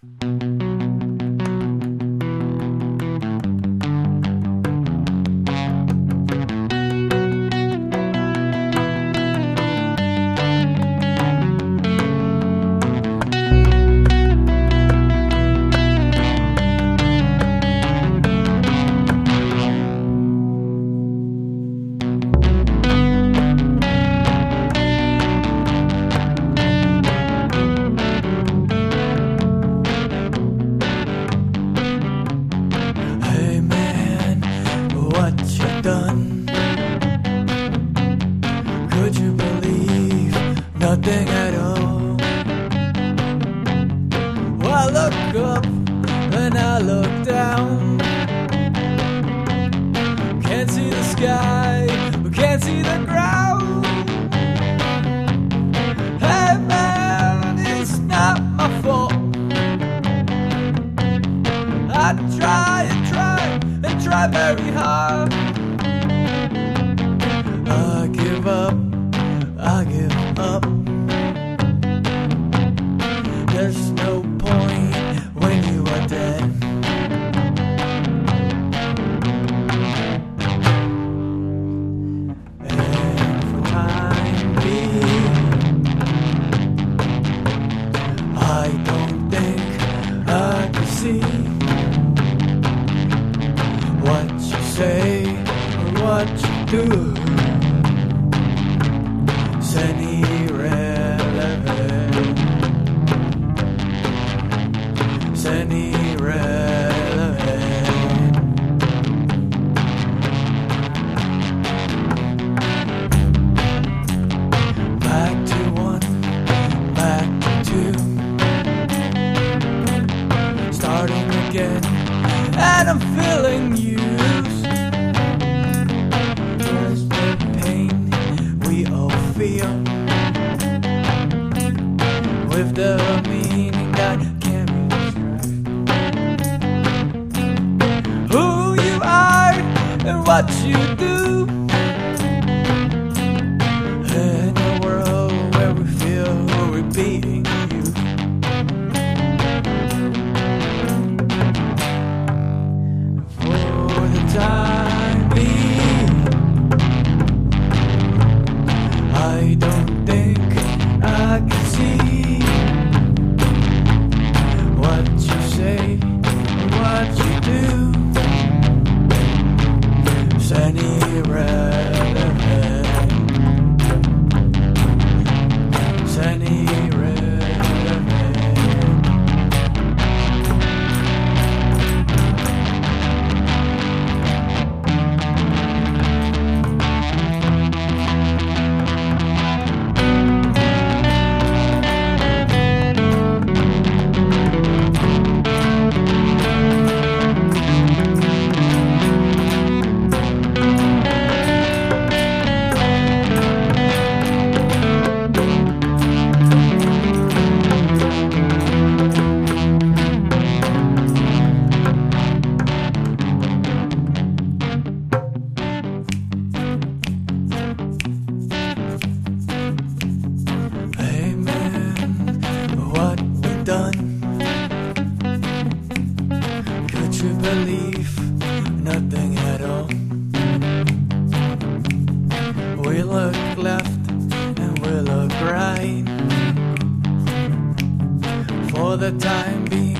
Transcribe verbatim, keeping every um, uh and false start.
Could you believe nothing at all? Well, I look up and I look down. Can't see the sky, but can't see the ground. Hey man, it's not my fault. I try and try and try very hard. I give up, I give up. There's no point when you are dead. And for time being, I don't think I can see what you say or what you do. Any relevant, any relevant. Back to one, back to two, starting again, and I'm feeling used. There's the pain we all feel, with the meaning that can't be described. Who you are and what you do, in a world where we feel we're being used. For the time being, I don't think I can see what you say, what you do. It's any relevant. It's any relevant. Could you believe nothing at all? We look left and we look right. For the time being,